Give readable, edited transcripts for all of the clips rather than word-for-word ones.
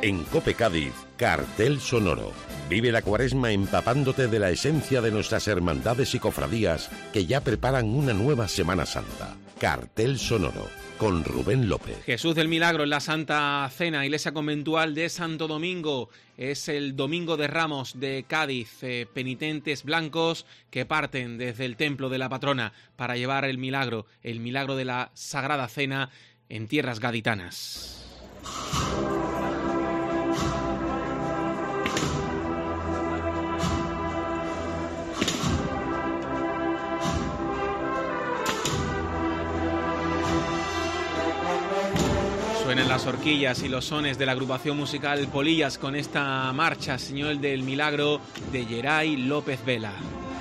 En COPE Cádiz, Cartel Sonoro. Vive la Cuaresma empapándote de la esencia de nuestras hermandades y cofradías que ya preparan una nueva Semana Santa. Cartel Sonoro, con Rubén López. Jesús del Milagro en la Santa Cena, Iglesia Conventual de Santo Domingo. Es el Domingo de Ramos de Cádiz. Penitentes blancos que parten desde el templo de la patrona para llevar el milagro de la Sagrada Cena en tierras gaditanas. Suenan las horquillas y los sones de la agrupación musical Polillas con esta marcha, Señor del Milagro, de Geray López Vela.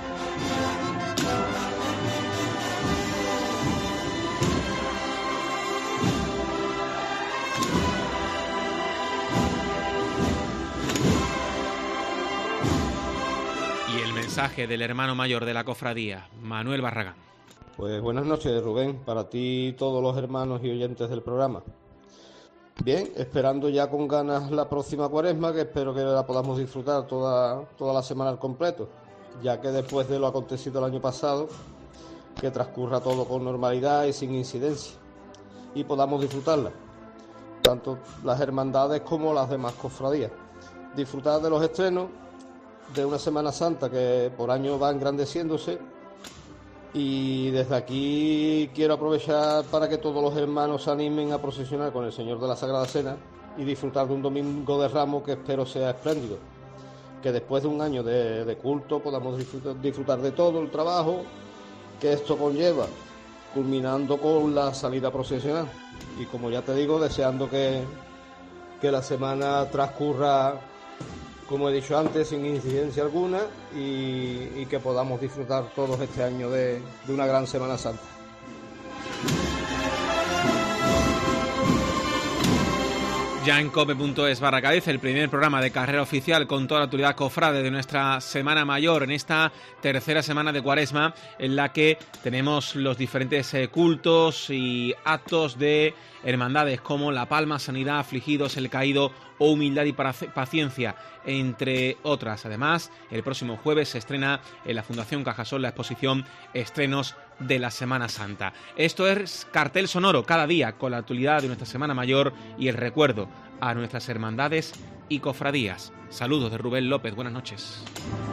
Y el mensaje del hermano mayor de la cofradía, Manuel Barragán. Pues buenas noches, Rubén, para ti y todos los hermanos y oyentes del programa. Bien, esperando ya con ganas la próxima Cuaresma, que espero que la podamos disfrutar toda la semana al completo, ya que después de lo acontecido el año pasado, que transcurra todo con normalidad y sin incidencia, y podamos disfrutarla, tanto las hermandades como las demás cofradías. Disfrutar de los estrenos de una Semana Santa que por año va engrandeciéndose. Y desde aquí quiero aprovechar para que todos los hermanos se animen a procesionar con el Señor de la Sagrada Cena y disfrutar de un Domingo de Ramos que espero sea espléndido. Que después de un año de culto podamos disfrutar de todo el trabajo que esto conlleva, culminando con la salida procesional. Y como ya te digo, deseando que la semana transcurra, como he dicho antes, sin incidencia alguna y que podamos disfrutar todos este año de una gran Semana Santa. Ya en cope.es/Cádiz, el primer programa de carrera oficial con toda la autoridad cofrade de nuestra Semana Mayor en esta tercera semana de Cuaresma, en la que tenemos los diferentes cultos y actos de hermandades como La Palma, Sanidad, Afligidos, El Caído o Humildad y Paciencia, entre otras. Además, el próximo jueves se estrena en la Fundación Cajasol la exposición Estrenos de la Semana Santa. Esto es Cartel Sonoro, cada día con la actualidad de nuestra Semana Mayor y el recuerdo a nuestras hermandades y cofradías. Saludos de Rubén López, buenas noches.